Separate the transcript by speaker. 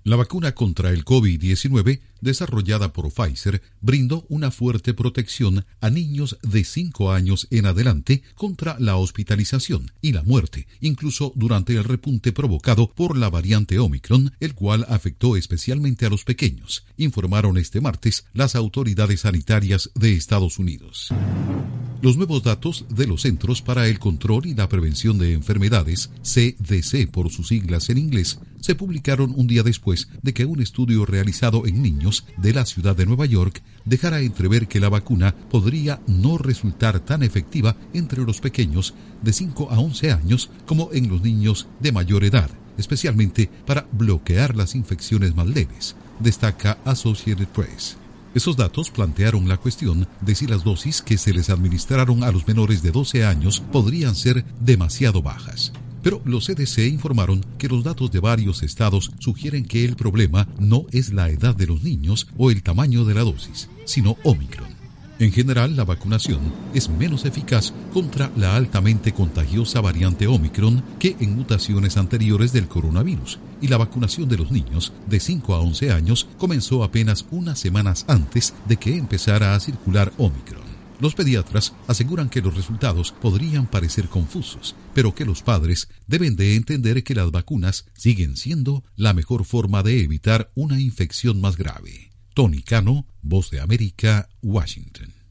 Speaker 1: La vacuna contra el COVID-19, desarrollada por Pfizer, brindó una fuerte protección a niños de 5 años en adelante contra la hospitalización y la muerte, incluso durante el repunte provocado por la variante Omicron, el cual afectó especialmente a los pequeños, informaron este martes las autoridades sanitarias de Estados Unidos. Los nuevos datos de los Centros para el Control y la Prevención de Enfermedades, CDC por sus siglas en inglés, se publicaron un día después de que un estudio realizado en niños de la ciudad de Nueva York dejara entrever que la vacuna podría no resultar tan efectiva entre los pequeños de 5 a 11 años como en los niños de mayor edad, especialmente para bloquear las infecciones más leves, destaca Associated Press. Esos datos plantearon la cuestión de si las dosis que se les administraron a los menores de 12 años podrían ser demasiado bajas. Pero los CDC informaron que los datos de varios estados sugieren que el problema no es la edad de los niños o el tamaño de la dosis, sino Omicron. En general, la vacunación es menos eficaz contra la altamente contagiosa variante Omicron que en mutaciones anteriores del coronavirus, y la vacunación de los niños de 5 a 11 años comenzó apenas unas semanas antes de que empezara a circular Omicron. Los pediatras aseguran que los resultados podrían parecer confusos, pero que los padres deben de entender que las vacunas siguen siendo la mejor forma de evitar una infección más grave. Tony Cano, Voz de América, Washington.